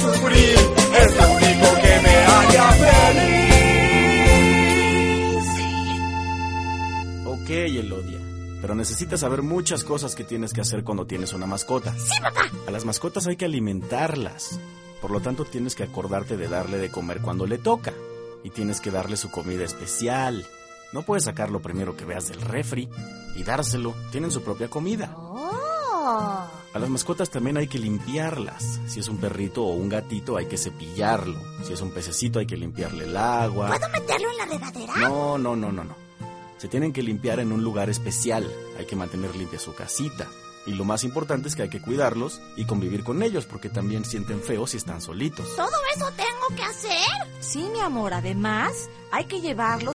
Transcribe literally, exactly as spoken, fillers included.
sufrir, es lo único que me haría feliz. Ok, Elodia, pero necesitas saber muchas cosas que tienes que hacer cuando tienes una mascota. ¡Sí, papá! A las mascotas hay que alimentarlas. Por lo tanto, tienes que acordarte de darle de comer cuando le toca. Y tienes que darle su comida especial. No puedes sacar lo primero que veas del refri y dárselo. Tienen su propia comida. Oh. A las mascotas también hay que limpiarlas. Si es un perrito o un gatito, hay que cepillarlo. Si es un pececito, hay que limpiarle el agua. ¿Puedo meterlo en la regadera? No, no, no, no, no. Se tienen que limpiar en un lugar especial. Hay que mantener limpia su casita. Y lo más importante es que hay que cuidarlos y convivir con ellos, porque también sienten feo si están solitos. ¿Todo eso tengo que hacer? Sí, mi amor, además hay que llevarlos